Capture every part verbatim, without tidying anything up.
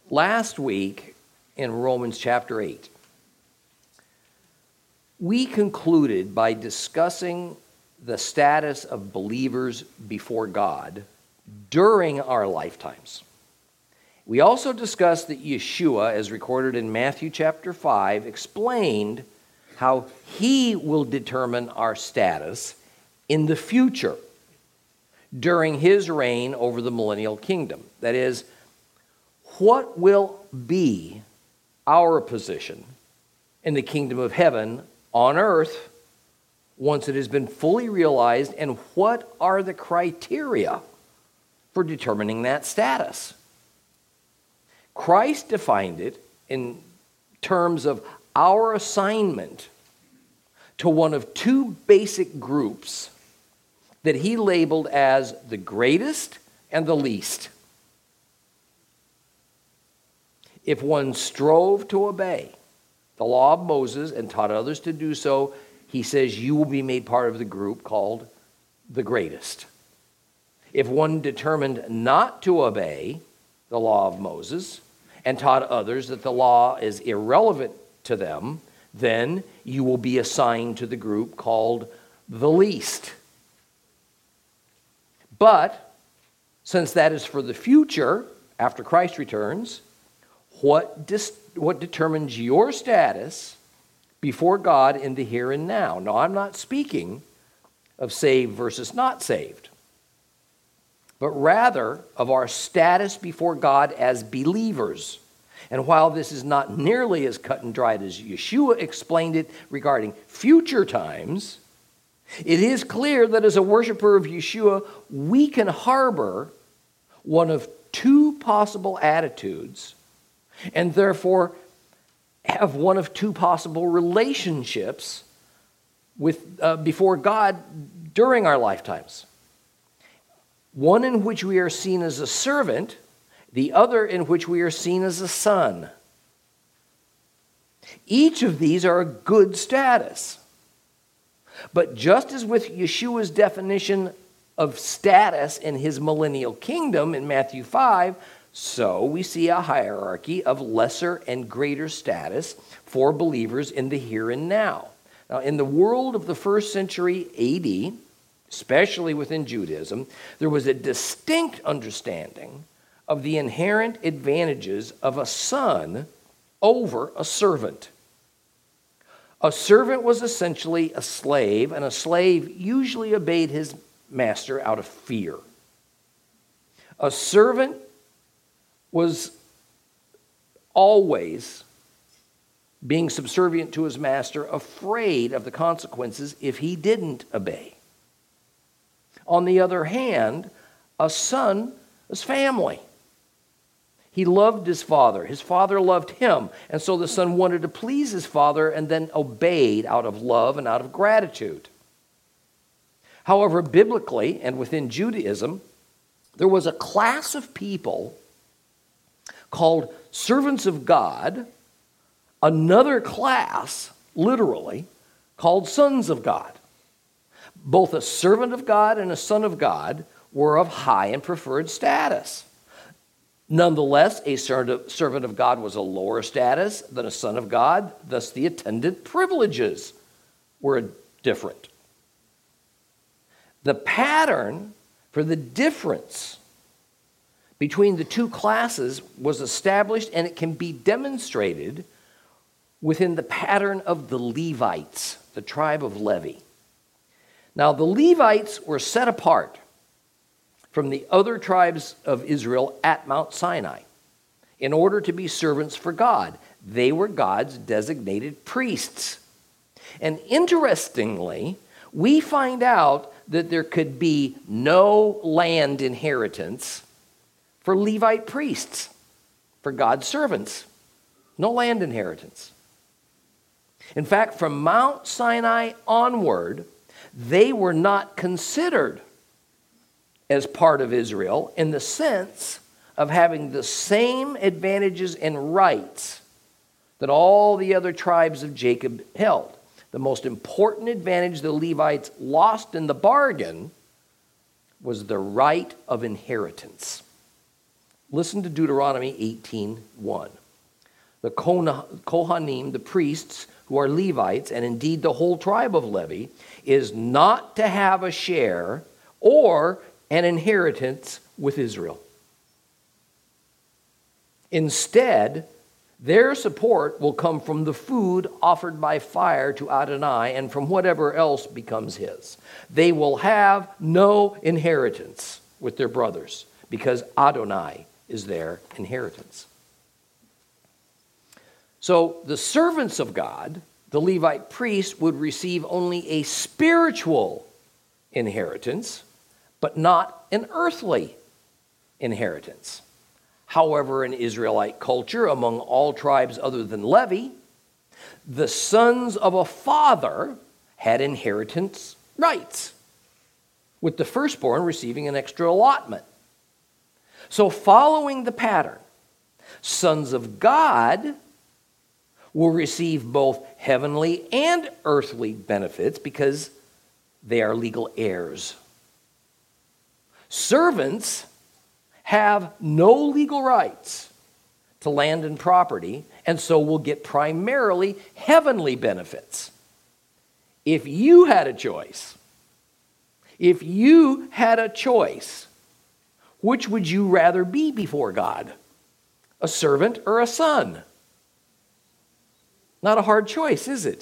Last week in Romans chapter eight, we concluded by discussing the status of believers before God during our lifetimes. We also discussed that Yeshua, as recorded in Matthew chapter five, explained how he will determine our status in the future during his reign over the millennial kingdom. That is, what will be our position in the kingdom of heaven on earth once it has been fully realized, and what are the criteria for determining that status? Christ defined it in terms of our assignment to one of two basic groups that he labeled as the greatest and the least. If one strove to obey the law of Moses and taught others to do so, he says you will be made part of the group called the greatest. If one determined not to obey the law of Moses and taught others that the law is irrelevant to them, then you will be assigned to the group called the least. But since that is for the future, after Christ returns, what dis- what determines your status before God in the here and now? Now, I'm not speaking of saved versus not saved, but rather of our status before God as believers. And while this is not nearly as cut and dried as Yeshua explained it regarding future times, it is clear that as a worshiper of Yeshua, we can harbor one of two possible attitudes and therefore have one of two possible relationships with uh, before God during our lifetimes. One in which we are seen as a servant, the other in which we are seen as a son. Each of these are a good status. But just as with Yeshua's definition of status in his millennial kingdom in Matthew five, so we see a hierarchy of lesser and greater status for believers in the here and now. Now, in the world of the first century A D, especially within Judaism, there was a distinct understanding of the inherent advantages of a son over a servant. A servant was essentially a slave, and a slave usually obeyed his master out of fear. A servant was always being subservient to his master, afraid of the consequences if he didn't obey. On the other hand, a son was family. He loved his father. His father loved him. And so the son wanted to please his father and then obeyed out of love and out of gratitude. However, biblically and within Judaism, there was a class of people called servants of God, another class, literally, called sons of God. Both a servant of God and a son of God were of high and preferred status. Nonetheless, a servant of God was a lower status than a son of God, thus the attendant privileges were different. The pattern for the difference between the two classes was established, and it can be demonstrated within the pattern of the Levites, the tribe of Levi. Now, the Levites were set apart from the other tribes of Israel at Mount Sinai in order to be servants for God. They were God's designated priests. And interestingly, we find out that there could be no land inheritance for Levite priests, for God's servants. No land inheritance. In fact, from Mount Sinai onward, they were not considered as part of Israel in the sense of having the same advantages and rights that all the other tribes of Jacob held. The most important advantage the Levites lost in the bargain was the right of inheritance. Listen to Deuteronomy eighteen one. The Kohanim, the priests who are Levites, and indeed the whole tribe of Levi, is not to have a share or an inheritance with Israel. Instead, their support will come from the food offered by fire to Adonai and from whatever else becomes his. They will have no inheritance with their brothers because Adonai is their inheritance. So the servants of God, the Levite priests, would receive only a spiritual inheritance, but not an earthly inheritance. However, in Israelite culture, among all tribes other than Levi, the sons of a father had inheritance rights, with the firstborn receiving an extra allotment. So following the pattern, sons of God will receive both heavenly and earthly benefits because they are legal heirs. Servants have no legal rights to land and property, and so will get primarily heavenly benefits. If you had a choice, if you had a choice, which would you rather be before God? A servant or a son? Not a hard choice, is it?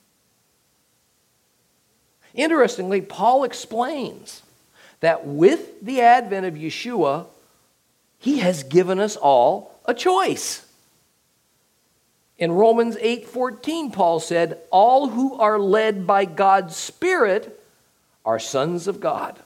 Interestingly, Paul explains that with the advent of Yeshua, he has given us all a choice. In Romans eight fourteen, Paul said, all who are led by God's Spirit are sons of God.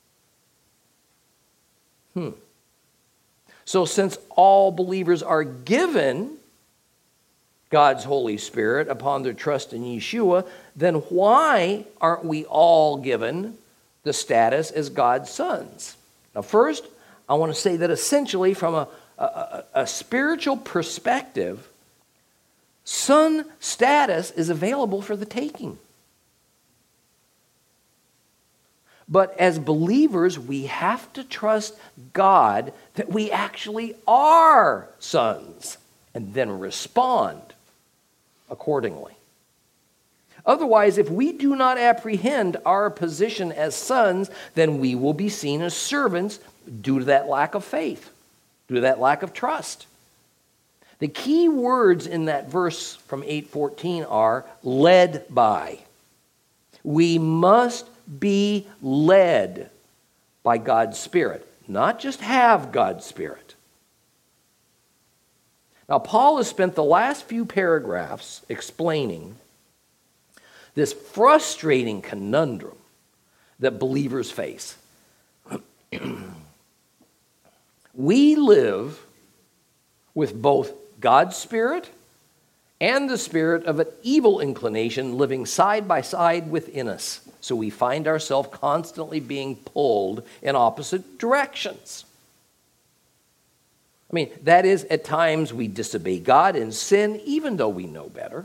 Hmm. So since all believers are given God's Holy Spirit upon their trust in Yeshua, then why aren't we all given the status as God's sons? Now first, I want to say that essentially from a, a, a spiritual perspective, son status is available for the taking. But as believers, we have to trust God that we actually are sons and then respond accordingly. Otherwise, if we do not apprehend our position as sons, then we will be seen as servants due to that lack of faith, due to that lack of trust. The key words in that verse from eight fourteen are led by. We must be led by God's Spirit, not just have God's Spirit. Now, Paul has spent the last few paragraphs explaining this frustrating conundrum that believers face. We live with both God's Spirit and the spirit of an evil inclination living side by side within us. So we find ourselves constantly being pulled in opposite directions. I mean, that is, at times we disobey God and sin even though we know better.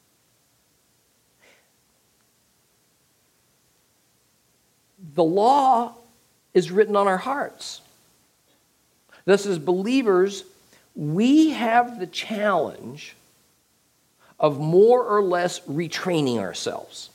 The law is written on our hearts. Thus, as believers, we have the challenge of more or less retraining ourselves.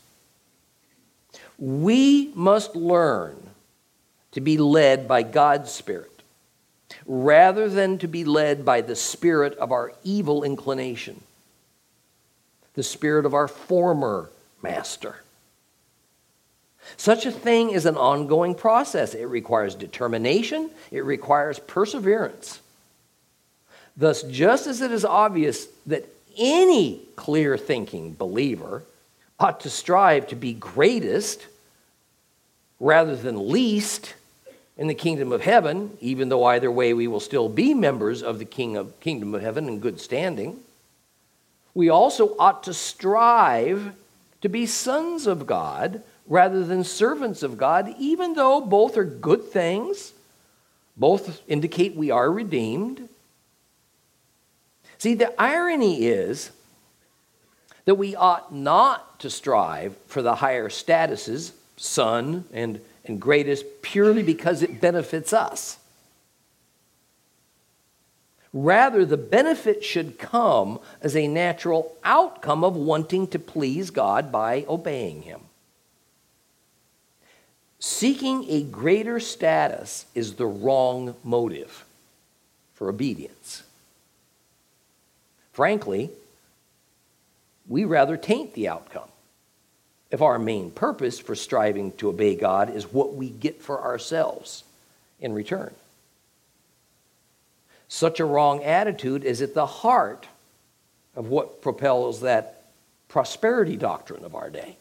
We must learn to be led by God's Spirit rather than to be led by the spirit of our evil inclination, the spirit of our former master. Such a thing is an ongoing process. It requires determination. It requires perseverance. Thus, just as it is obvious that any clear-thinking believer ought to strive to be greatest rather than least in the kingdom of heaven, even though either way we will still be members of the king of, kingdom of heaven in good standing, we also ought to strive to be sons of God rather than servants of God, even though both are good things, both indicate we are redeemed. See, the irony is that we ought not to strive for the higher statuses, son and, and greatest, purely because it benefits us. Rather, the benefit should come as a natural outcome of wanting to please God by obeying him. Seeking a greater status is the wrong motive for obedience. Frankly, we rather taint the outcome if our main purpose for striving to obey God is what we get for ourselves in return. Such a wrong attitude is at the heart of what propels that prosperity doctrine of our day.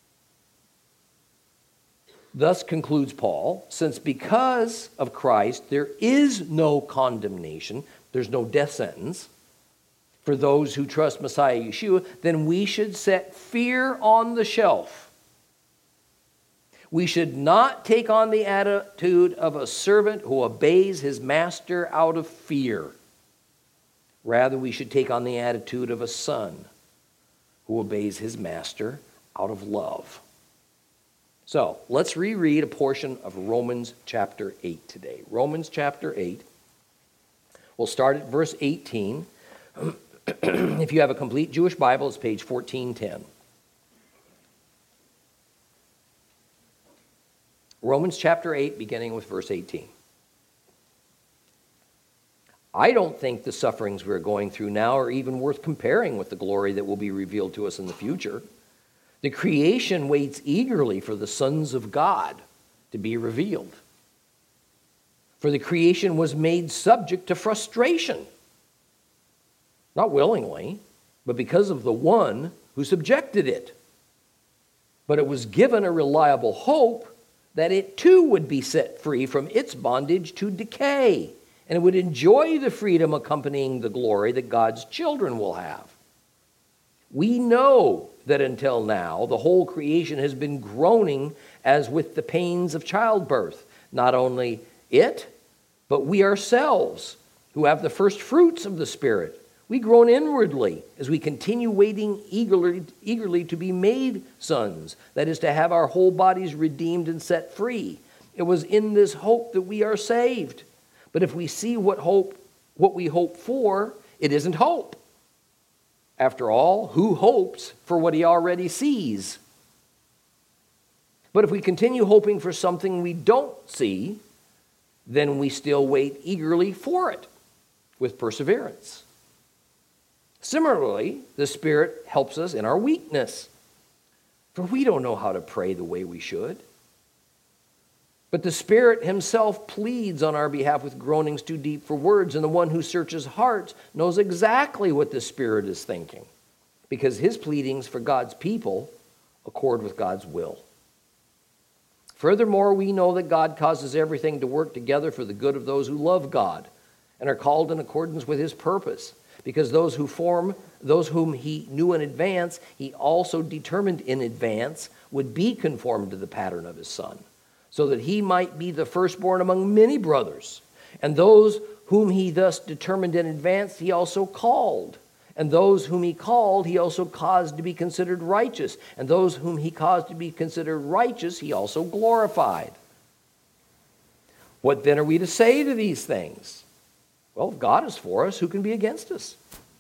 Thus concludes Paul, since because of Christ there is no condemnation, there's no death sentence for those who trust Messiah Yeshua, then we should set fear on the shelf. We should not take on the attitude of a servant who obeys his master out of fear. Rather, we should take on the attitude of a son who obeys his master out of love. So, let's reread a portion of Romans chapter eight today. Romans chapter eight. We'll start at verse eighteen. If you have a complete Jewish Bible, it's page fourteen ten. Romans chapter eight, beginning with verse eighteen. I don't think the sufferings we're going through now are even worth comparing with the glory that will be revealed to us in the future. The creation waits eagerly for the sons of God to be revealed. For the creation was made subject to frustration, not willingly, but because of the one who subjected it. But it was given a reliable hope that it too would be set free from its bondage to decay, and it would enjoy the freedom accompanying the glory that God's children will have. We know that until now, the whole creation has been groaning as with the pains of childbirth. Not only it, but we ourselves, who have the first fruits of the Spirit, we groan inwardly as we continue waiting eagerly, eagerly to be made sons, that is, to have our whole bodies redeemed and set free. It was in this hope that we are saved. But if we see what hope, what we hope for, it isn't hope. After all, who hopes for what he already sees? But if we continue hoping for something we don't see, then we still wait eagerly for it with perseverance. Similarly, the Spirit helps us in our weakness, for we don't know how to pray the way we should. But the Spirit himself pleads on our behalf with groanings too deep for words, and the one who searches hearts knows exactly what the Spirit is thinking, because his pleadings for God's people accord with God's will. Furthermore, we know that God causes everything to work together for the good of those who love God and are called in accordance with his purpose, because those who form, those whom he knew in advance, he also determined in advance would be conformed to the pattern of his Son, so that he might be the firstborn among many brothers. And those whom he thus determined in advance, he also called. And those whom he called, he also caused to be considered righteous. And those whom he caused to be considered righteous, he also glorified. What then are we to say to these things? Well, if God is for us, who can be against us?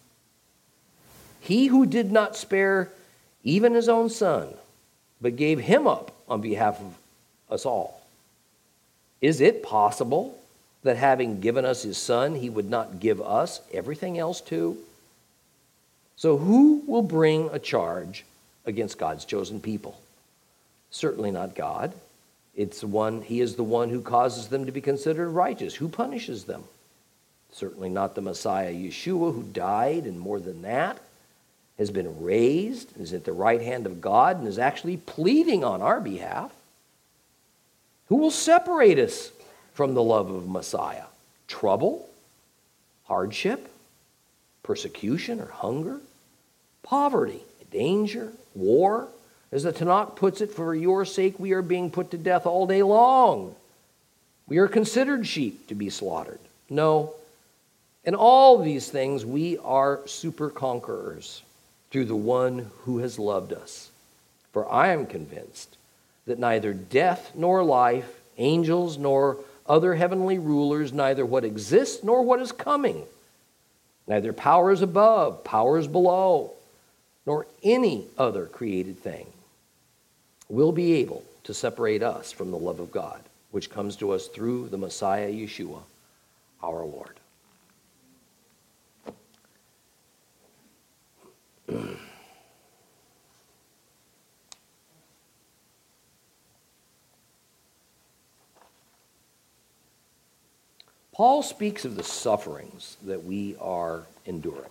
He who did not spare even his own Son, but gave him up on behalf of us all. Is it possible that having given us his Son, he would not give us everything else too? So who will bring a charge against God's chosen people? Certainly not God. It's the one, he is the one who causes them to be considered righteous. Who punishes them? Certainly not the Messiah Yeshua, who died, and more than that, has been raised, is at the right hand of God, and is actually pleading on our behalf. Who will separate us from the love of Messiah? Trouble? Hardship? Persecution or hunger? Poverty? Danger? War? As the Tanakh puts it, for your sake we are being put to death all day long. We are considered sheep to be slaughtered. No, in all these things we are super conquerors through the one who has loved us. For I am convinced that neither death nor life, angels nor other heavenly rulers, neither what exists nor what is coming, Neither powers above, powers below, nor any other created thing will be able to separate us from the love of God, which comes to us through the Messiah Yeshua, our Lord. Paul speaks of the sufferings that we are enduring.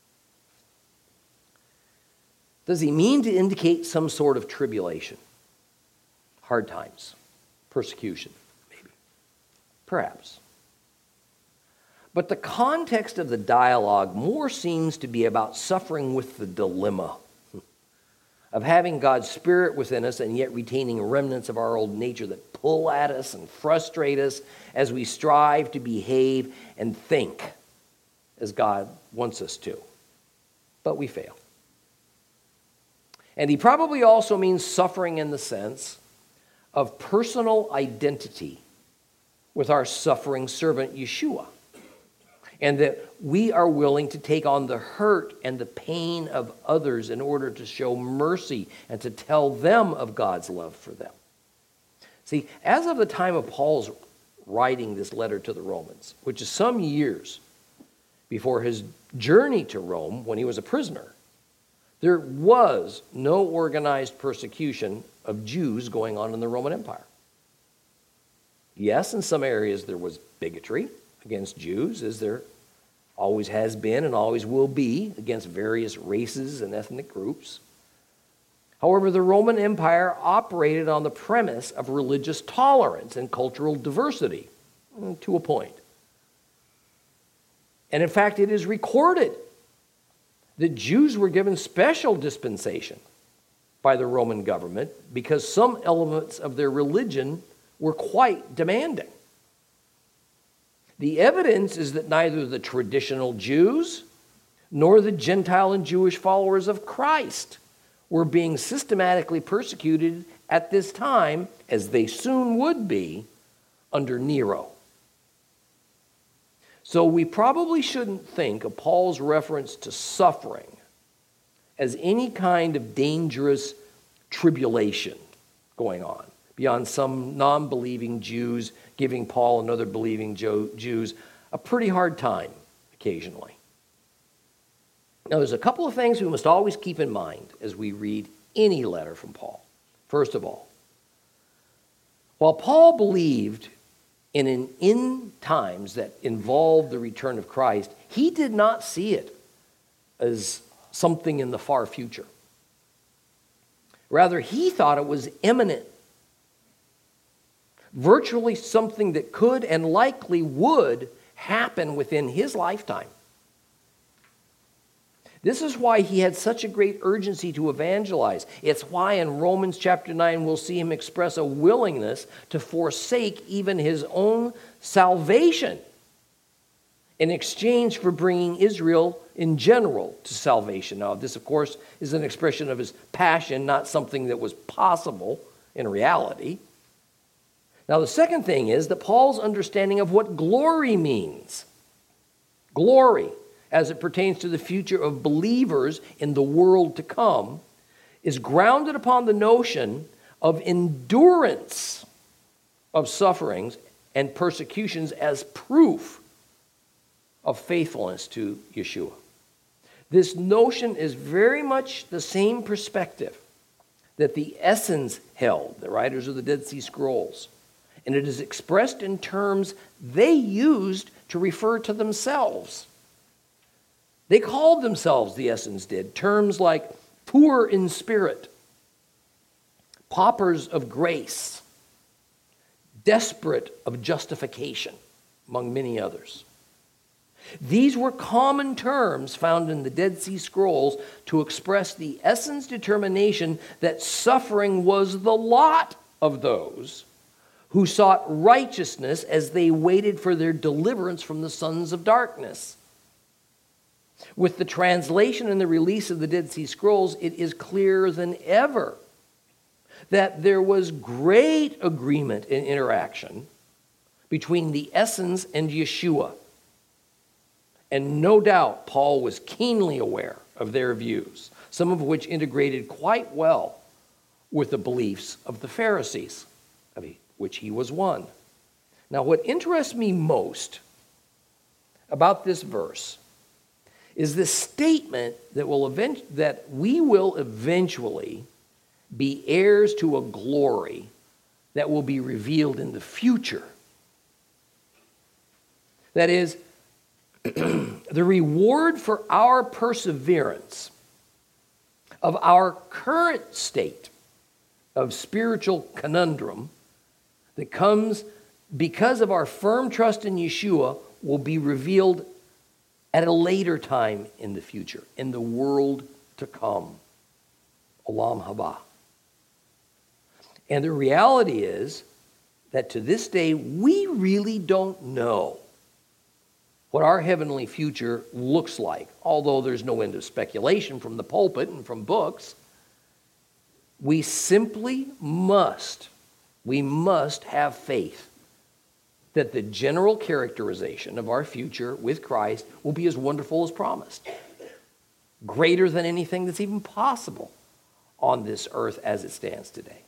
Does he mean to indicate some sort of tribulation? Hard times, persecution, maybe, perhaps. But the context of the dialogue more seems to be about suffering with the dilemma of having God's Spirit within us and yet retaining remnants of our old nature that pull at us and frustrate us as we strive to behave and think as God wants us to. But we fail. And he probably also means suffering in the sense of personal identity with our suffering servant Yeshua, and that we are willing to take on the hurt and the pain of others in order to show mercy and to tell them of God's love for them. See, as of the time of Paul's writing this letter to the Romans, which is some years before his journey to Rome when he was a prisoner, there was no organized persecution of Jews going on in the Roman Empire. Yes, in some areas there was bigotry against Jews, as there always has been and always will be against various races and ethnic groups. However, the Roman Empire operated on the premise of religious tolerance and cultural diversity, to a point. And in fact, it is recorded that Jews were given special dispensation by the Roman government because some elements of their religion were quite demanding. The evidence is that neither the traditional Jews nor the Gentile and Jewish followers of Christ were being systematically persecuted at this time, as they soon would be, under Nero. So we probably shouldn't think of Paul's reference to suffering as any kind of dangerous tribulation going on, beyond some non-believing Jews giving Paul and other believing Jews a pretty hard time occasionally. Now, there's a couple of things we must always keep in mind as we read any letter from Paul. First of all, while Paul believed in an end times that involved the return of Christ, he did not see it as something in the far future. Rather, he thought it was imminent. Virtually something that could and likely would happen within his lifetime. This is why he had such a great urgency to evangelize. It's why in Romans chapter nine we'll see him express a willingness to forsake even his own salvation in exchange for bringing Israel in general to salvation. Now, this, of course, is an expression of his passion, not something that was possible in reality. Now, the second thing is that Paul's understanding of what glory means. Glory, as it pertains to the future of believers in the world to come, is grounded upon the notion of endurance of sufferings and persecutions as proof of faithfulness to Yeshua. This notion is very much the same perspective that the Essenes held, the writers of the Dead Sea Scrolls, and it is expressed in terms they used to refer to themselves. They called themselves, the Essenes did, terms like poor in spirit, paupers of grace, desperate of justification, among many others. These were common terms found in the Dead Sea Scrolls to express the Essenes' determination that suffering was the lot of those who sought righteousness as they waited for their deliverance from the sons of darkness. With the translation and the release of the Dead Sea Scrolls, it is clearer than ever that there was great agreement and interaction between the Essenes and Yeshua, And no doubt Paul was keenly aware of their views, some of which integrated quite well with the beliefs of the Pharisees, of which he was one. Now, what interests me most about this verse is this statement that will event- that we will eventually be heirs to a glory that will be revealed in the future. That is, the reward for our perseverance of our current state of spiritual conundrum that comes because of our firm trust in Yeshua will be revealed at a later time in the future, in the world to come. Olam haba. And the reality is that to this day, we really don't know what our heavenly future looks like, although there's no end of speculation from the pulpit and from books. We simply must, we must have faith that the general characterization of our future with Christ will be as wonderful as promised, greater than anything that's even possible on this earth as it stands today.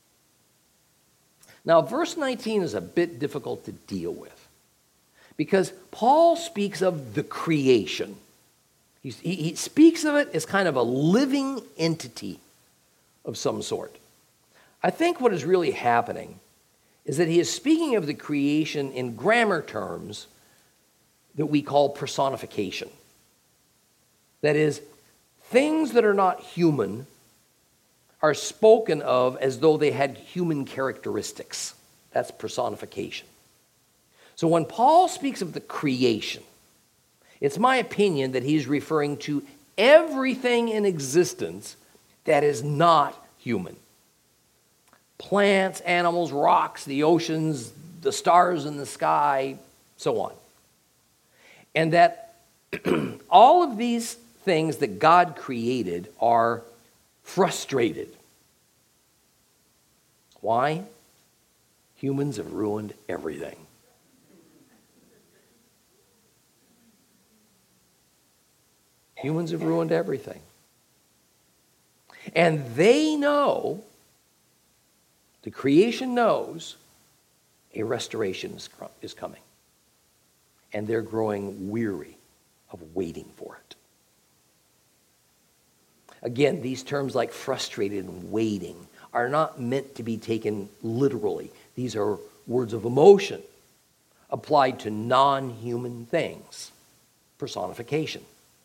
Now, verse nineteen is a bit difficult to deal with because Paul speaks of the creation. He, he, he speaks of it as kind of a living entity of some sort. I think what is really happening is that he is speaking of the creation in grammar terms that we call personification. That is, things that are not human are spoken of as though they had human characteristics. That's personification. So when Paul speaks of the creation, it's my opinion that he's referring to everything in existence that is not human. Plants, animals, rocks, the oceans, the stars in the sky, so on. And that all of these things that God created are frustrated. Why? Humans have ruined everything. Humans have ruined everything. And they know, the creation knows, a restoration is coming. And they're growing weary of waiting for it. Again, these terms like frustrated and waiting are not meant to be taken literally. These are words of emotion applied to non-human things. Personification.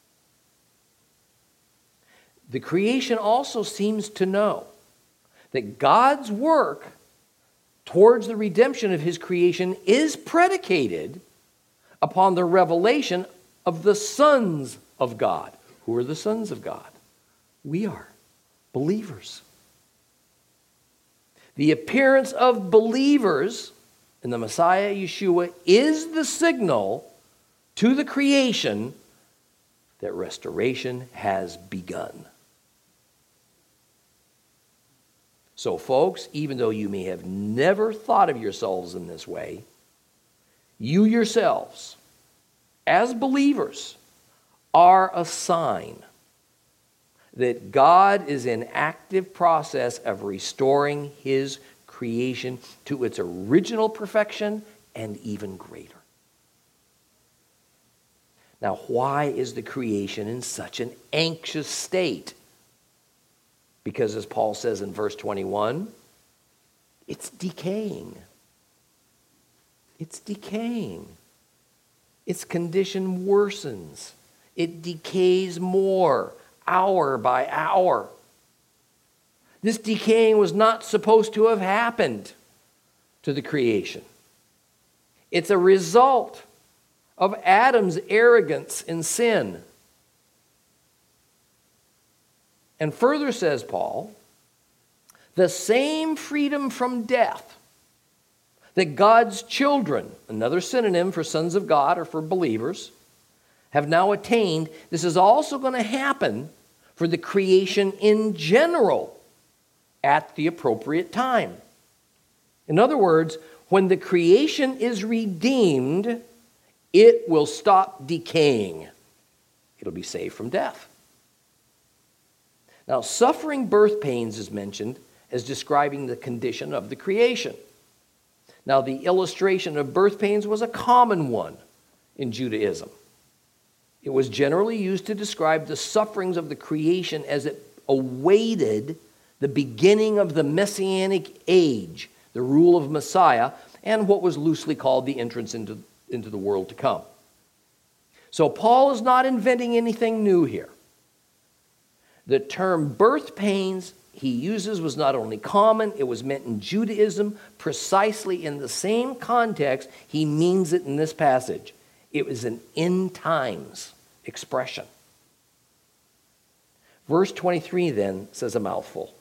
The creation also seems to know that God's work towards the redemption of his creation is predicated upon the revelation of the sons of God. Who are the sons of God? We are believers. The appearance of believers in the Messiah Yeshua is the signal to the creation that restoration has begun. So, folks, even though you may have never thought of yourselves in this way, you yourselves, as believers, are a sign that God is in active process of restoring his creation to its original perfection and even greater. Now, why is the creation in such an anxious state? Because as Paul says in verse twenty-one, it's decaying. It's decaying. Its condition worsens. It decays more, hour by hour. This decaying was not supposed to have happened to the creation. It's a result of Adam's arrogance and sin. And further says Paul, the same freedom from death that God's children, another synonym for sons of God or for believers, have now attained, this is also going to happen for the creation in general at the appropriate time. In other words, when the creation is redeemed, It will stop decaying. It'll be saved from death. Now, suffering birth pains is mentioned as describing the condition of the creation. Now, the illustration of birth pains was a common one in Judaism. It was generally used to describe the sufferings of the creation as it awaited the beginning of the Messianic age, the rule of Messiah, and what was loosely called the entrance into, into the world to come. So Paul is not inventing anything new here. The term birth pains he uses was not only common, it was meant in Judaism precisely in the same context he means it in this passage. It was an end times expression. Verse twenty-three then says a mouthful.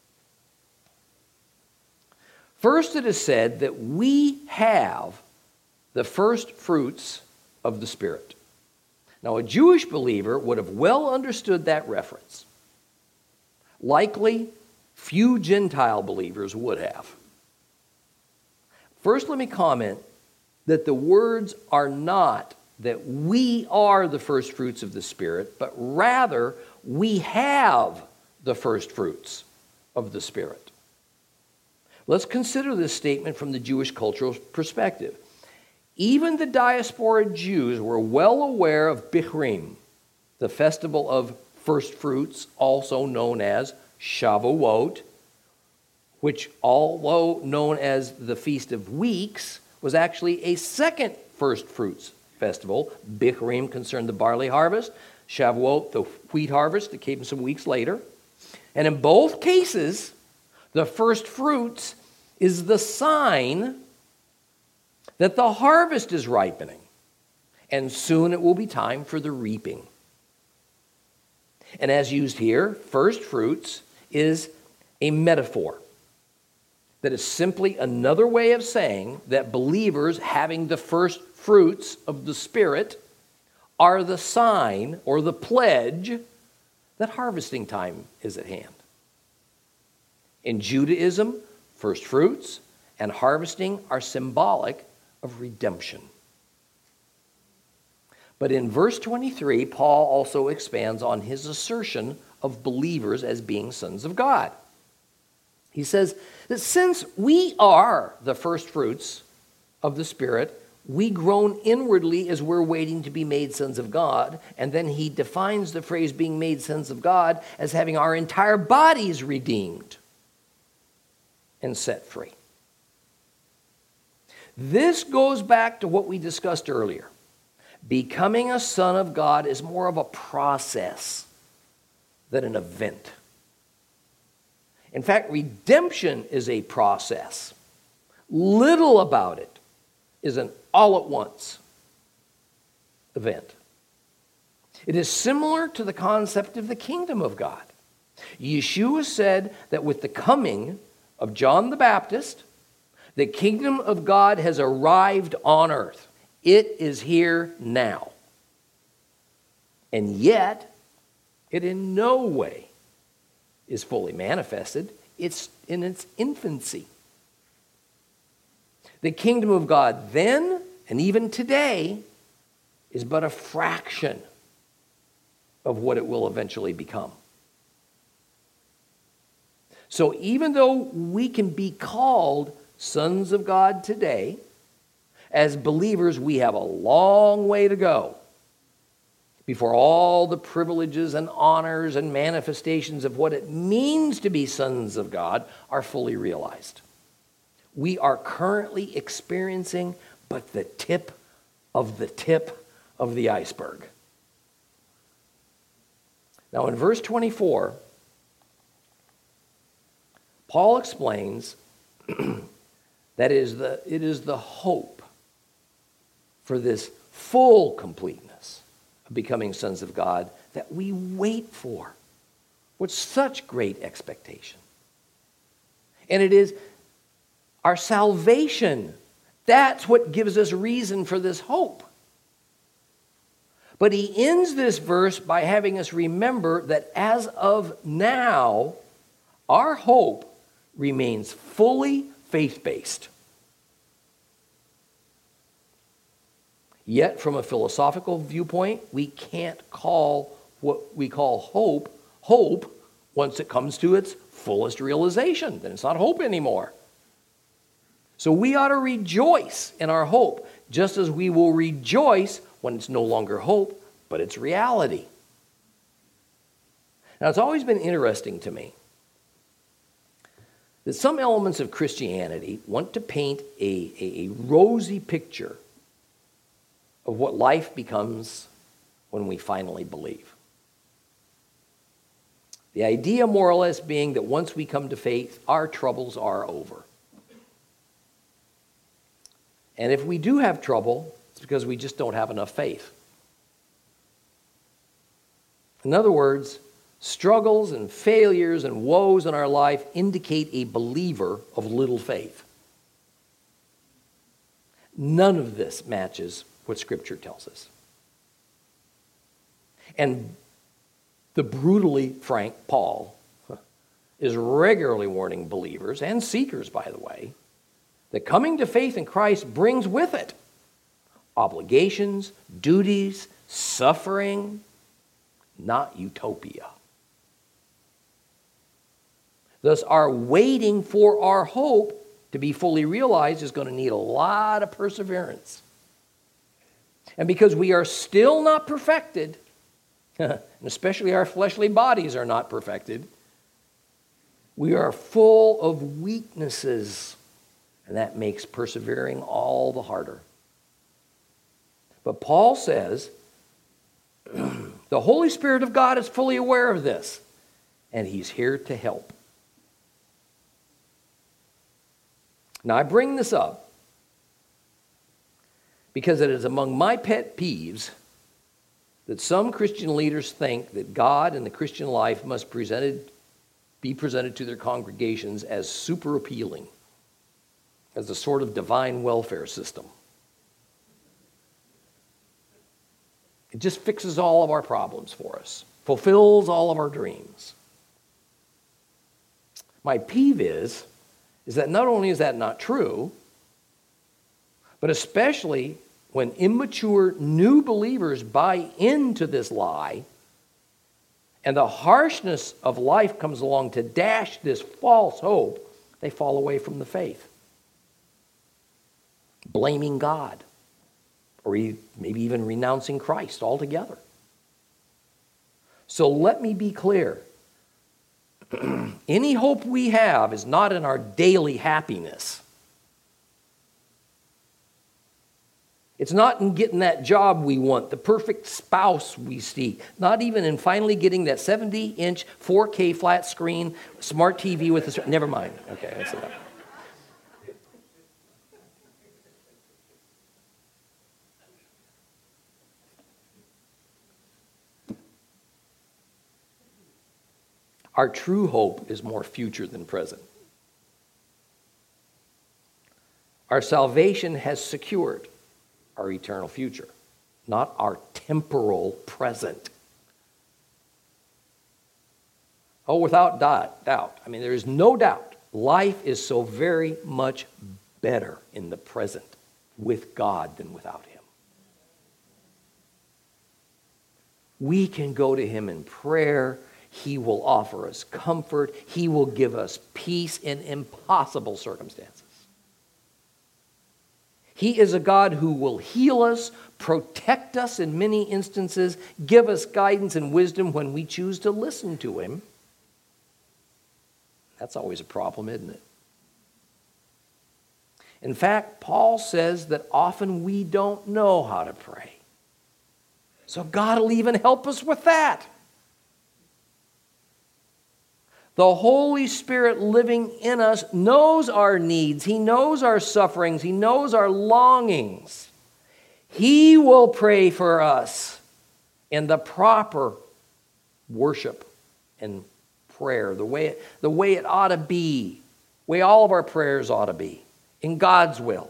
First it is said that we have the first fruits of the Spirit. Now a Jewish believer would have well understood that reference. Likely, few Gentile believers would have. First, let me comment that the words are not that we are the first fruits of the Spirit, but rather we have the first fruits of the Spirit. Let's consider this statement from the Jewish cultural perspective. Even the diaspora Jews were well aware of Bichrim, the festival of first fruits, also known as Shavuot, which, although known as the Feast of Weeks, was actually a second first fruits festival. Bichrim concerned the barley harvest, Shavuot, the wheat harvest that came some weeks later. And in both cases, the first fruits is the sign that the harvest is ripening, and soon it will be time for the reaping. And as used here, first fruits is a metaphor that is simply another way of saying that believers having the first fruits of the Spirit are the sign or the pledge that harvesting time is at hand. In Judaism, first fruits and harvesting are symbolic of redemption. But in verse twenty-three, Paul also expands on his assertion of believers as being sons of God. He says that since we are the first fruits of the Spirit, we groan inwardly as we're waiting to be made sons of God. And then he defines the phrase being made sons of God as having our entire bodies redeemed and set free. This goes back to what we discussed earlier. Becoming a son of God is more of a process than an event. In fact, redemption is a process. Little about it is an all-at-once event. It is similar to the concept of the kingdom of God. Yeshua said that with the coming of John the Baptist, the kingdom of God has arrived on earth. It is here now. And yet, it in no way is fully manifested. It's in its infancy. The kingdom of God then, and even today, is but a fraction of what it will eventually become. So even though we can be called sons of God today, as believers, we have a long way to go before all the privileges and honors and manifestations of what it means to be sons of God are fully realized. We are currently experiencing but the tip of the tip of the iceberg. Now in verse twenty-four, Paul explains that it is the, it is the hope for this full completeness of becoming sons of God that we wait for with such great expectation. And it is our salvation. That's what gives us reason for this hope. But he ends this verse by having us remember that as of now, our hope remains fully faith-based. Yet, from a philosophical viewpoint, we can't call what we call hope, hope once it comes to its fullest realization. Then it's not hope anymore. So we ought to rejoice in our hope, just as we will rejoice when it's no longer hope, but it's reality. Now, it's always been interesting to me that some elements of Christianity want to paint a, a, a rosy picture of what life becomes when we finally believe. The idea, more or less, being that once we come to faith, our troubles are over. And if we do have trouble, it's because we just don't have enough faith. In other words, struggles and failures and woes in our life indicate a believer of little faith. None of this matches what Scripture tells us. And the brutally frank Paul is regularly warning believers, and seekers, by the way, that coming to faith in Christ brings with it obligations, duties, suffering, not utopia. Thus, our waiting for our hope to be fully realized is going to need a lot of perseverance. And because we are still not perfected, and especially our fleshly bodies are not perfected, we are full of weaknesses, and that makes persevering all the harder. But Paul says, the Holy Spirit of God is fully aware of this, and he's here to help. Now, I bring this up because it is among my pet peeves that some Christian leaders think that God and the Christian life must presented, be presented to their congregations as super appealing, as a sort of divine welfare system. It just fixes all of our problems for us, fulfills all of our dreams. My peeve is, is that not only is that not true, but especially when immature new believers buy into this lie and the harshness of life comes along to dash this false hope, they fall away from the faith, blaming God, or maybe even renouncing Christ altogether. So let me be clear. Any hope we have is not in our daily happiness. It's not in getting that job we want, the perfect spouse we seek, not even in finally getting that seventy-inch four K flat screen smart T V with a... Never mind. Okay, that's enough. Our true hope is more future than present. Our salvation has secured our eternal future, not our temporal present. Oh, without doubt, I mean, there is no doubt, life is so very much better in the present with God than without Him. We can go to Him in prayer. He will offer us comfort. He will give us peace in impossible circumstances. He is a God who will heal us, protect us in many instances, give us guidance and wisdom when we choose to listen to Him. That's always a problem, isn't it? In fact, Paul says that often we don't know how to pray. So God will even help us with that. The Holy Spirit living in us knows our needs. He knows our sufferings. He knows our longings. He will pray for us in the proper worship and prayer, the way, the way it ought to be, the way all of our prayers ought to be, in God's will.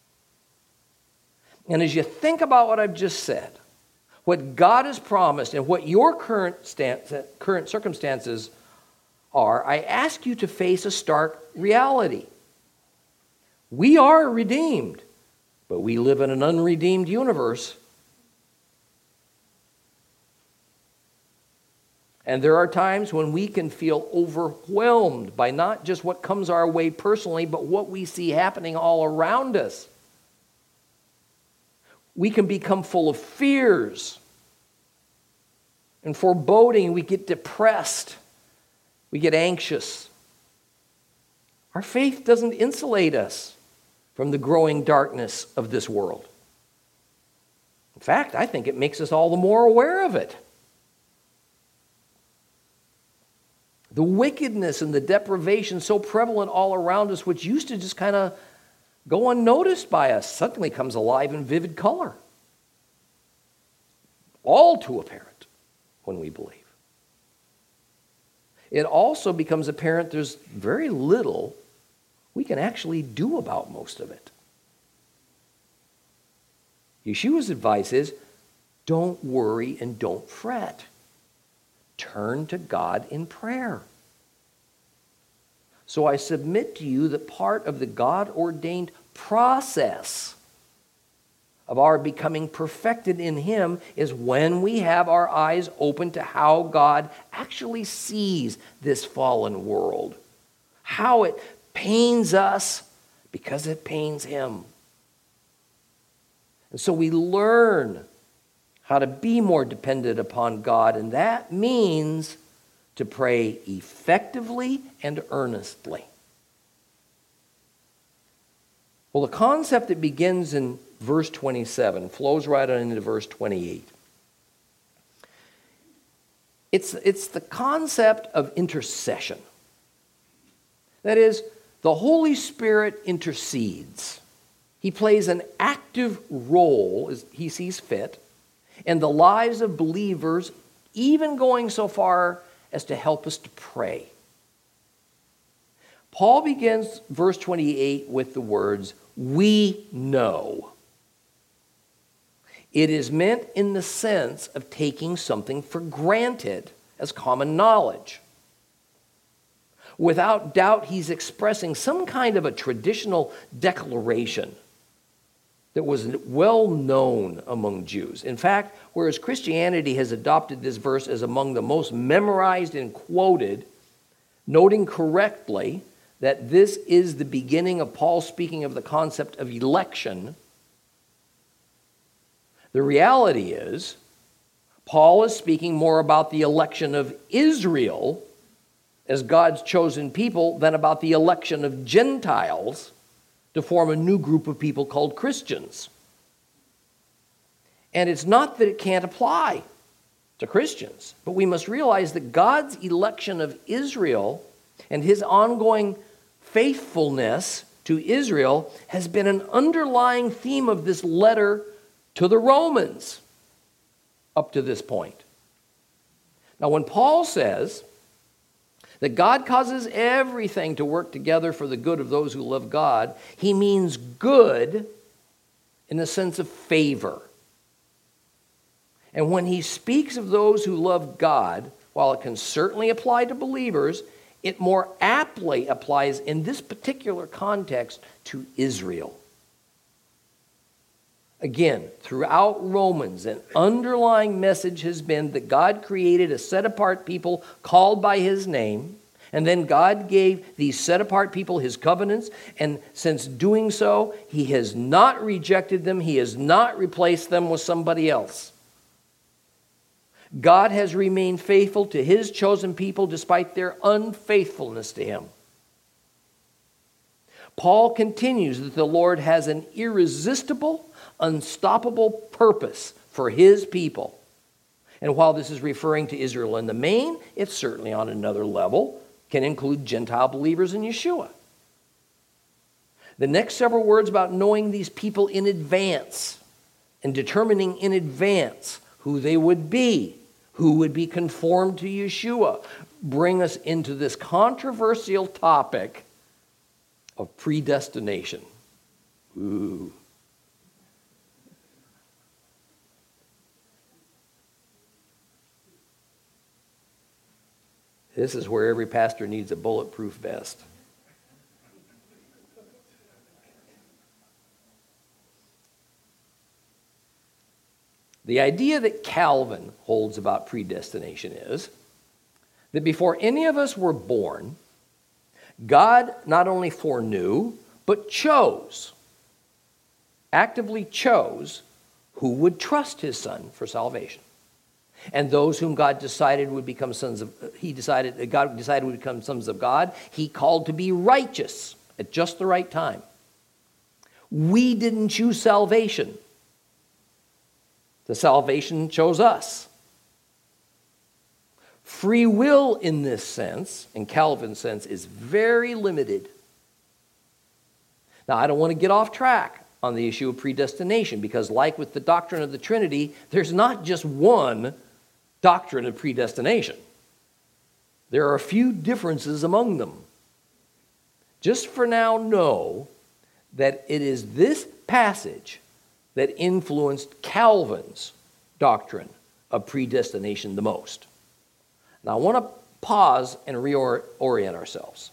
And as you think about what I've just said, what God has promised and what your current, stance, current circumstances are, I ask you to face a stark reality. We are redeemed, But we live in an unredeemed universe. And there are times when we can feel overwhelmed by not just what comes our way personally, but what we see happening all around us. We can become full of fears and foreboding. We get depressed. We get anxious. Our faith doesn't insulate us from the growing darkness of this world. In fact, I think it makes us all the more aware of it. The wickedness and the deprivation so prevalent all around us, which used to just kind of go unnoticed by us, suddenly comes alive in vivid color. All too apparent when we believe. It also becomes apparent there's very little we can actually do about most of it. Yeshua's advice is, don't worry and don't fret. Turn to God in prayer. So I submit to you that part of the God-ordained process of our becoming perfected in Him is when we have our eyes open to how God actually sees this fallen world, how it pains us because it pains Him. And so we learn how to be more dependent upon God, and that means to pray effectively and earnestly. Well, the concept that begins in verse twenty-seven flows right on into verse twenty-eight. It's, it's the concept of intercession. That is, the Holy Spirit intercedes. He plays an active role as He sees fit in the lives of believers, even going so far as to help us to pray. Paul begins verse twenty-eight with the words, "We know." It is meant in the sense of taking something for granted as common knowledge. Without doubt, he's expressing some kind of a traditional declaration that was well known among Jews. In fact, whereas Christianity has adopted this verse as among the most memorized and quoted, noting correctly that this is the beginning of Paul speaking of the concept of election, the reality is Paul is speaking more about the election of Israel as God's chosen people than about the election of Gentiles to form a new group of people called Christians. And it's not that it can't apply to Christians, but we must realize that God's election of Israel and His ongoing faithfulness to Israel has been an underlying theme of this letter to the Romans up to this point. Now, when Paul says that God causes everything to work together for the good of those who love God, he means good in the sense of favor. And when he speaks of those who love God, while it can certainly apply to believers, it more aptly applies in this particular context to Israel. Again, throughout Romans, an underlying message has been that God created a set-apart people called by His name, and then God gave these set-apart people His covenants, and since doing so, He has not rejected them, He has not replaced them with somebody else. God has remained faithful to His chosen people despite their unfaithfulness to Him. Paul continues that the Lord has an irresistible, unstoppable purpose for His people. And while this is referring to Israel in the main, it's certainly on another level, can include Gentile believers in Yeshua. The next several words about knowing these people in advance and determining in advance who they would be, who would be conformed to Yeshua, bring us into this controversial topic of predestination. Ooh. This is where every pastor needs a bulletproof vest. The idea that Calvin holds about predestination is that before any of us were born, God not only foreknew, but chose, actively chose who would trust his son for salvation. And those whom God decided would become sons of, he decided, God decided would become sons of God, he called to be righteous at just the right time. We didn't choose salvation. The salvation chose us. Free will in this sense, in Calvin's sense, is very limited. Now, I don't want to get off track on the issue of predestination because, like with the doctrine of the Trinity, there's not just one doctrine of predestination. There are a few differences among them. Just for now, know that it is this passage that influenced Calvin's doctrine of predestination the most. Now, I want to pause and reorient ourselves.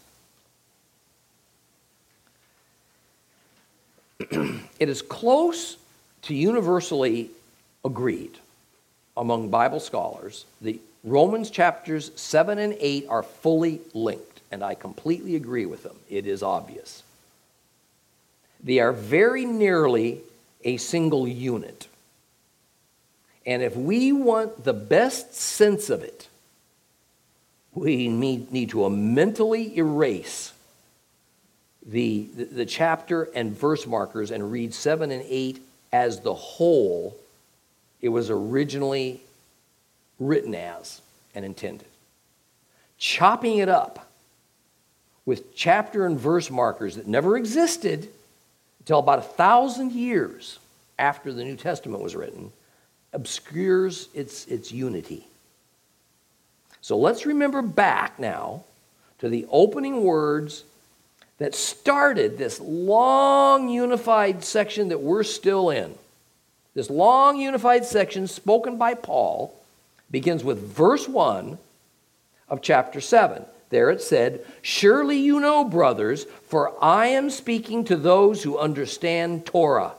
It is close to universally agreed among Bible scholars that Romans chapters seven and eight are fully linked, and I completely agree with them. It is obvious. They are very nearly a single unit. And if we want the best sense of it, we need to mentally erase the, the, the chapter and verse markers and read seven and eight as the whole it was originally written as and intended. Chopping it up with chapter and verse markers that never existed until about a thousand years after the New Testament was written obscures its, its unity. So let's remember back now to the opening words that started this long unified section that we're still in. This long unified section spoken by Paul begins with verse one of chapter seven. There it said, "Surely you know, brothers, for I am speaking to those who understand Torah."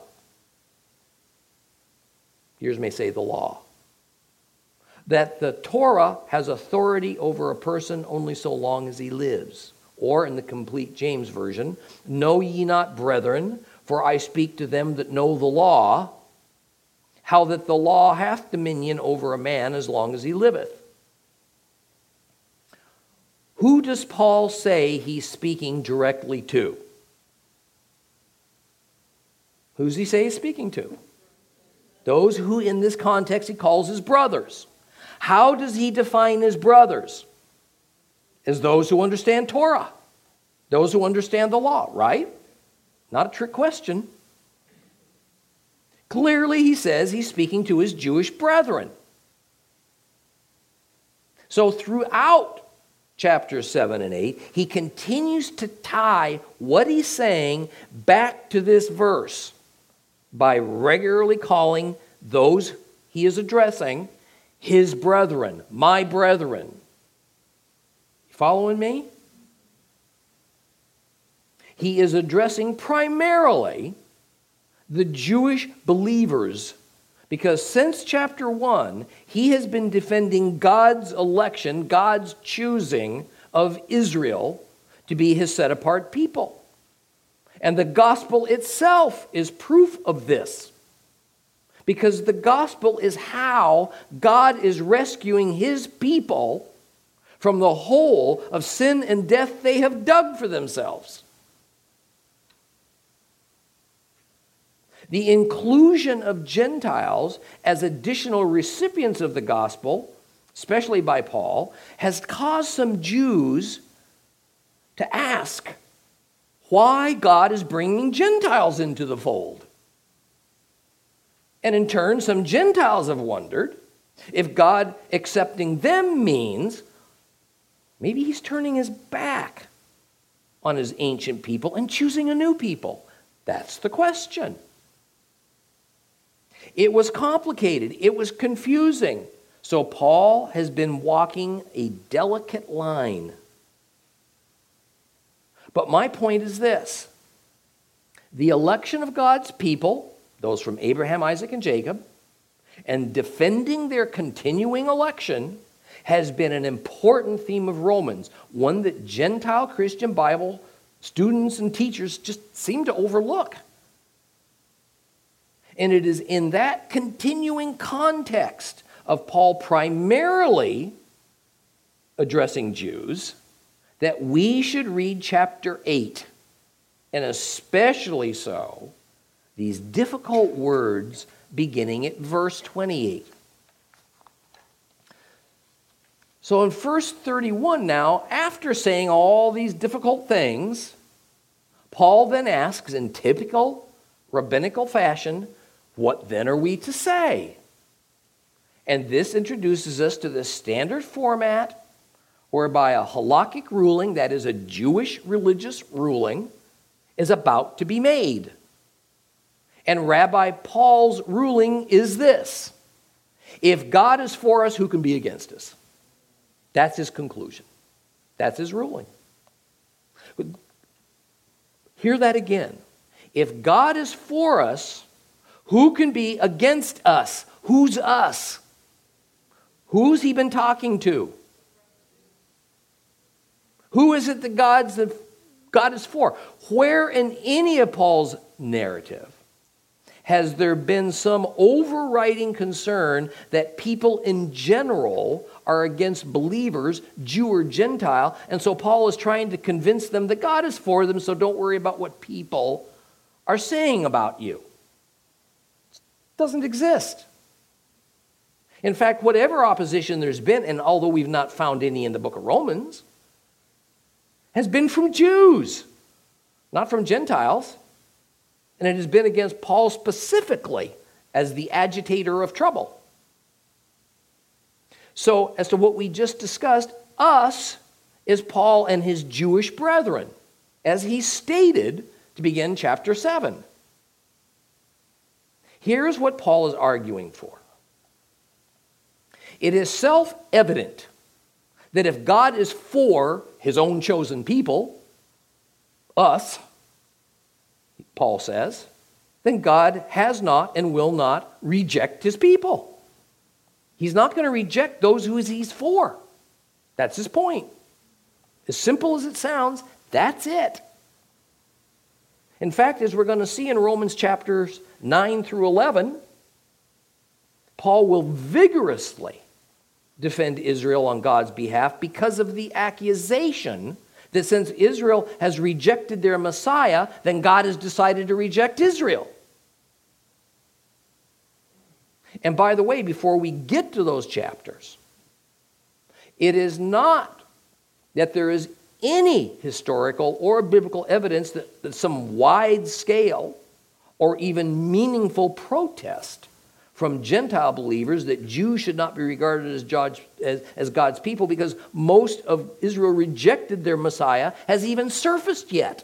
Yours may say the law. That the Torah has authority over a person only so long as he lives. Or in the complete James version, "Know ye not, brethren, for I speak to them that know the law, how that the law hath dominion over a man as long as he liveth." Who does Paul say he's speaking directly to? Who does he say he's speaking to? Those who in this context he calls his brothers. How does he define his brothers? As those who understand Torah, those who understand the law, right? Not a trick question. Clearly, he says he's speaking to his Jewish brethren. So throughout chapters seven and eight, he continues to tie what he's saying back to this verse by regularly calling those he is addressing his brethren, my brethren. You following me? He is addressing primarily the Jewish believers, because since chapter one, he has been defending God's election, God's choosing of Israel to be his set-apart people. And the gospel itself is proof of this, because the gospel is how God is rescuing his people from the hole of sin and death they have dug for themselves. The inclusion of Gentiles as additional recipients of the gospel, especially by Paul, has caused some Jews to ask why God is bringing Gentiles into the fold. And in turn, some Gentiles have wondered if God accepting them means maybe he's turning his back on his ancient people and choosing a new people. That's the question. It was complicated. It was confusing. So Paul has been walking a delicate line. But my point is this. The election of God's people, those from Abraham, Isaac, and Jacob, And defending their continuing election has been an important theme of Romans, one that Gentile Christian Bible students and teachers just seem to overlook. And it is in that continuing context of Paul primarily addressing Jews that we should read chapter eight, and especially so these difficult words beginning at verse twenty-eight. So in verse thirty-one now, after saying all these difficult things, Paul then asks in typical rabbinical fashion, what then are we to say? And this introduces us to the standard format whereby a halakhic ruling, that is a Jewish religious ruling, is about to be made. And Rabbi Paul's ruling is this: if God is for us, who can be against us? That's his conclusion. That's his ruling. Hear that again. If God is for us, who can be against us? Who's us? Who's he been talking to? Who is it that God's, that God is for? Where in any of Paul's narrative has there been some overriding concern that people in general are against believers, Jew or Gentile, and so Paul is trying to convince them that God is for them, so don't worry about what people are saying about you? It doesn't exist. In fact, whatever opposition there's been, and although we've not found any in the book of Romans, has been from Jews, not from Gentiles. And it has been against Paul specifically as the agitator of trouble. So, as to what we just discussed, us is Paul and his Jewish brethren, as he stated to begin chapter seven. Here's what Paul is arguing for. It is self-evident that if God is for his own chosen people, us, Paul says, then God has not and will not reject his people. He's not going to reject those who he's for. That's his point. As simple as it sounds, that's it. In fact, as we're going to see in Romans chapters nine through eleven, Paul will vigorously defend Israel on God's behalf because of the accusation that since Israel has rejected their Messiah, then God has decided to reject Israel. And by the way, before we get to those chapters, it is not that there is any historical or biblical evidence that, that some wide-scale or even meaningful protest from Gentile believers that Jews should not be regarded as, judge, as, as God's people because most of Israel rejected their Messiah has even surfaced yet.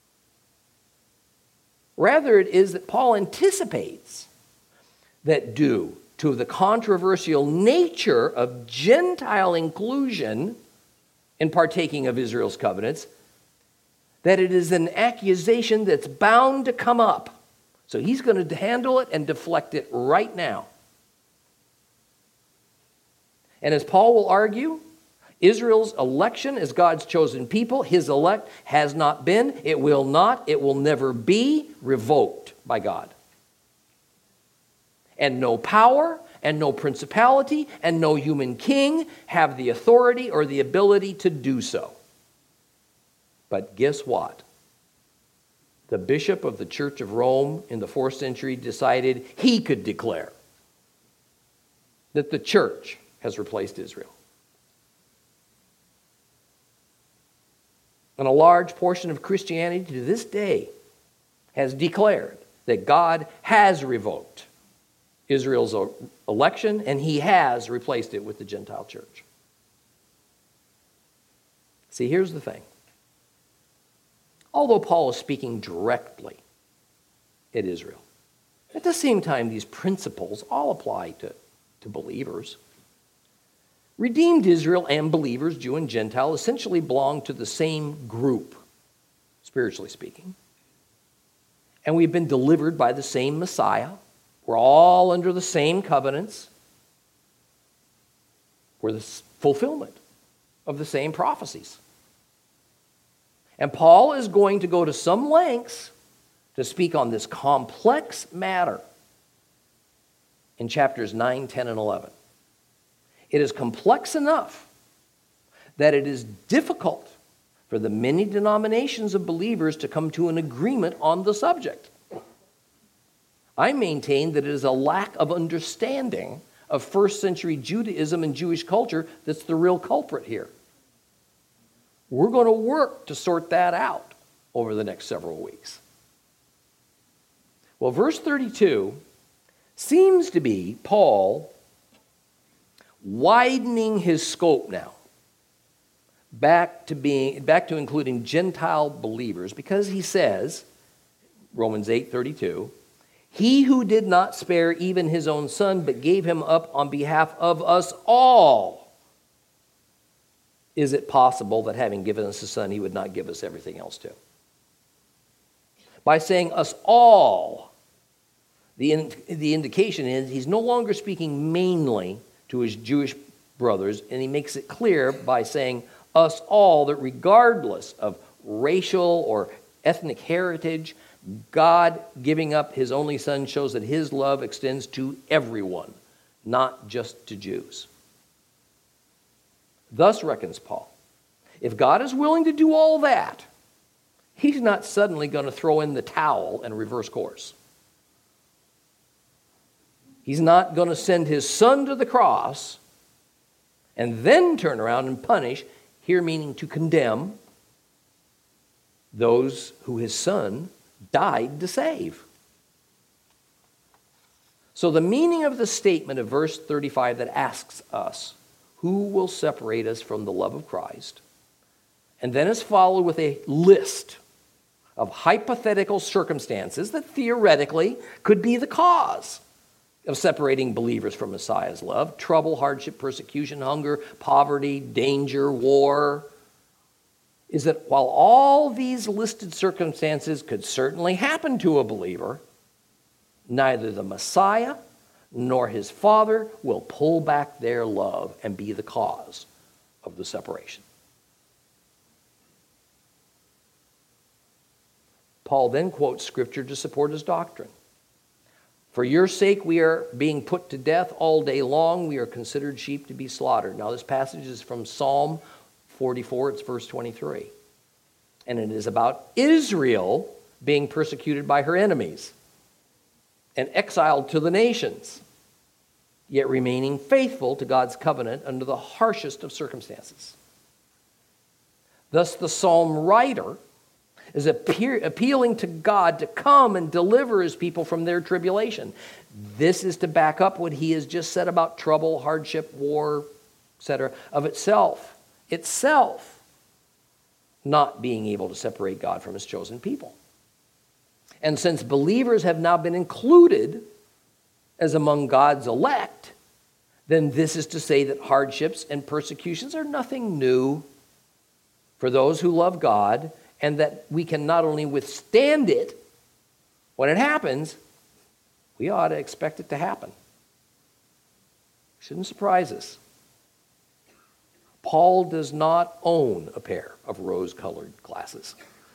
Rather, it is that Paul anticipates that due to the controversial nature of Gentile inclusion in partaking of Israel's covenants, that it is an accusation that's bound to come up. So he's going to handle it and deflect it right now. And as Paul will argue, Israel's election as God's chosen people, his elect, has not been, it will not, it will never be revoked by God. And no power and no principality and no human king have the authority or the ability to do so. But guess what? The bishop of the Church of Rome in the fourth century decided he could declare that the church has replaced Israel. And a large portion of Christianity to this day has declared that God has revoked Israel's election and he has replaced it with the Gentile church. See, here's the thing. Although Paul is speaking directly at Israel, at the same time, these principles all apply to, to believers. Redeemed Israel and believers, Jew and Gentile, essentially belong to the same group, spiritually speaking. And we've been delivered by the same Messiah, We're all under the same covenants. We're the fulfillment of the same prophecies. And Paul is going to go to some lengths to speak on this complex matter in chapters nine, ten, and eleven. It is complex enough that it is difficult for the many denominations of believers to come to an agreement on the subject. I maintain that it is a lack of understanding of first century Judaism and Jewish culture that's the real culprit here. We're going to work to sort that out over the next several weeks. Well, verse thirty-two seems to be Paul widening his scope now back to being back to including Gentile believers, because he says, Romans eight thirty-two, he who did not spare even his own son, but gave him up on behalf of us all. Is it possible that having given us a son, he would not give us everything else too? By saying us all, the, in, the indication is he's no longer speaking mainly to his Jewish brothers, and he makes it clear by saying us all, that regardless of racial or ethnic heritage, God giving up his only son shows that his love extends to everyone, not just to Jews. Thus reckons Paul, if God is willing to do all that, he's not suddenly going to throw in the towel and reverse course. He's not going to send his son to the cross and then turn around and punish, here meaning to condemn, those who his son died to save. So the meaning of the statement of verse thirty-five that asks us, who will separate us from the love of Christ? And then is followed with a list of hypothetical circumstances that theoretically could be the cause of separating believers from Messiah's love: trouble, hardship, persecution, hunger, poverty, danger, war. Is that while all these listed circumstances could certainly happen to a believer, neither the Messiah nor his Father will pull back their love and be the cause of the separation. Paul then quotes Scripture to support his doctrine. For your sake we are being put to death all day long. We are considered sheep to be slaughtered. Now this passage is from Psalm forty-four, it's verse twenty-three. And it is about Israel being persecuted by her enemies and exiled to the nations, yet remaining faithful to God's covenant under the harshest of circumstances. Thus the psalm writer is appealing to God to come and deliver his people from their tribulation. This is to back up what he has just said about trouble, hardship, war, et cetera, of itself, itself not being able to separate God from his chosen people. And since believers have now been included as among God's elect, then this is to say that hardships and persecutions are nothing new for those who love God, and that we can not only withstand it when it happens, we ought to expect it to happen. Shouldn't surprise us. Paul does not own a pair of rose-colored glasses.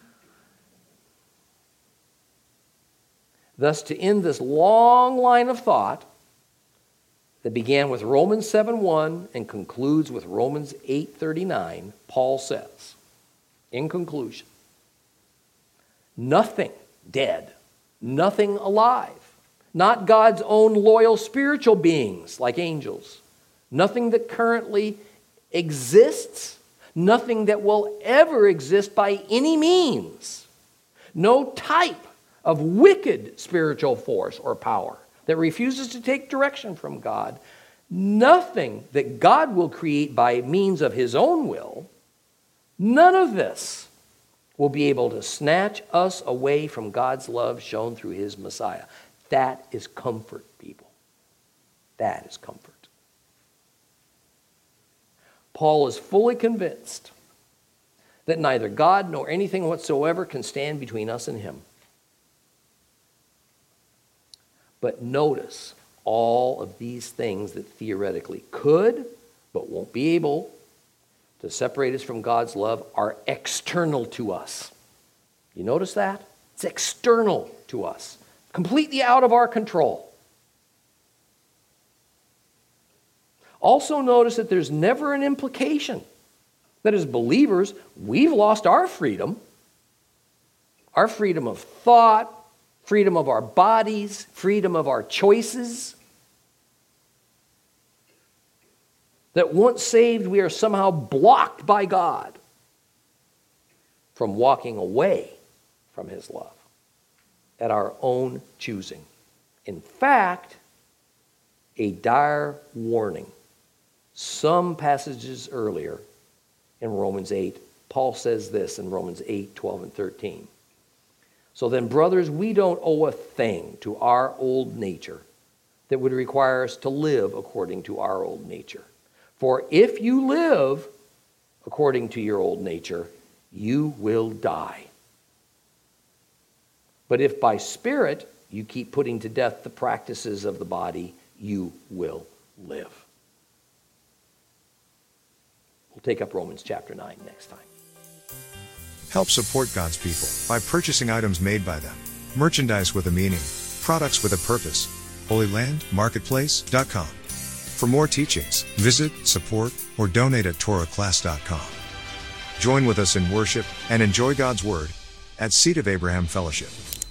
Thus, to end this long line of thought that began with Romans seven one and concludes with Romans eight thirty-nine, Paul says, in conclusion, nothing dead, nothing alive, not God's own loyal spiritual beings like angels, nothing that currently exists, nothing that will ever exist by any means, no type of wicked spiritual force or power that refuses to take direction from God, nothing that God will create by means of his own will, none of this will be able to snatch us away from God's love shown through his Messiah. That is comfort, people. That is comfort. Paul is fully convinced that neither God nor anything whatsoever can stand between us and him. But notice, all of these things that theoretically could, but won't be able to separate us from God's love are external to us. You notice that? It's external to us, completely out of our control. Also notice that there's never an implication that as believers, we've lost our freedom, our freedom of thought, freedom of our bodies, freedom of our choices. That once saved, we are somehow blocked by God from walking away from his love at our own choosing. In fact, a dire warning. Some passages earlier in Romans eight, Paul says this in Romans eight, twelve, and thirteen. So then, brothers, we don't owe a thing to our old nature that would require us to live according to our old nature. For if you live according to your old nature, you will die. But if by Spirit you keep putting to death the practices of the body, you will live. We'll take up Romans chapter nine next time. Help support God's people by purchasing items made by them. Merchandise with a meaning, products with a purpose. Holy Land Marketplace dot com. For more teachings, visit, support, or donate at Torah class dot com. Join with us in worship and enjoy God's Word at Seed of Abraham Fellowship.